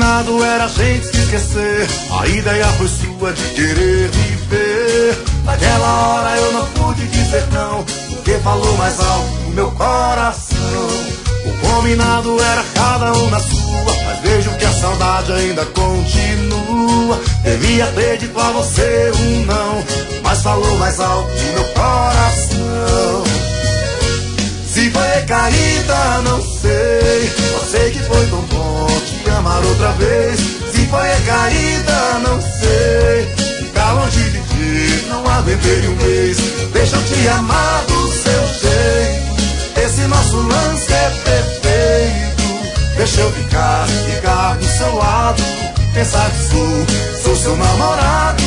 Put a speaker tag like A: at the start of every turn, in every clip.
A: combinado era a gente se esquecer. A ideia foi sua de querer viver. Naquela hora eu não pude dizer não, porque falou mais alto no meu coração. O combinado era cada um na sua, mas vejo que a saudade ainda continua. Devia ter dito a você um não, mas falou mais alto no meu coração. Se foi recaída, não sei, só sei que foi tão bom te amar outra vez. Se foi recaída, não sei, ficar longe de ti, não aguentei um mês. Deixa eu te amar do seu jeito, esse nosso lance é perfeito. Deixa eu ficar do seu lado, pensar que sou seu namorado.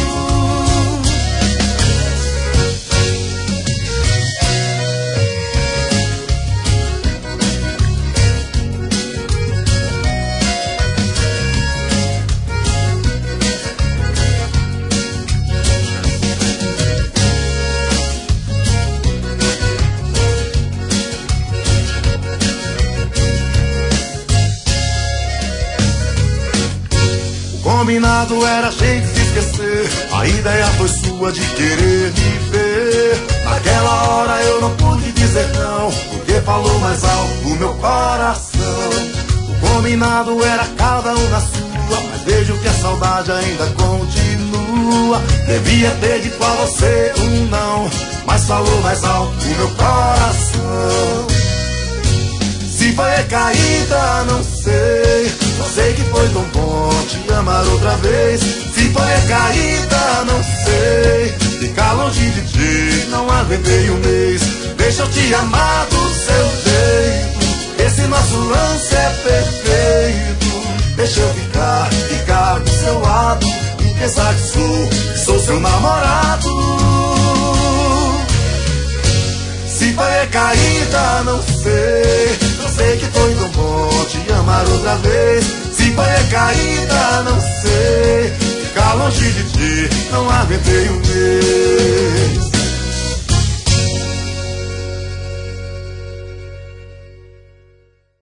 A: Combinado era a gente se esquecer. A ideia foi sua de querer viver. Naquela hora eu não pude dizer não, porque falou mais alto o meu coração. O combinado era cada um na sua, mas vejo que a saudade ainda continua. Devia ter dito a você um não, mas falou mais alto o meu coração. Se foi recaída, não sei, só sei que foi tão bom te amar outra vez. Se foi recaída, não sei, ficar longe de ti, não aguentei um mês. Deixa eu te amar do seu jeito, esse nosso lance é perfeito. Deixa eu ficar do seu lado e pensar que sou seu namorado. Se foi recaída, não sei, eu sei que foi tão bom te amar outra vez. Se foi recaída, não sei, ficar longe de ti, não aguentei um mês.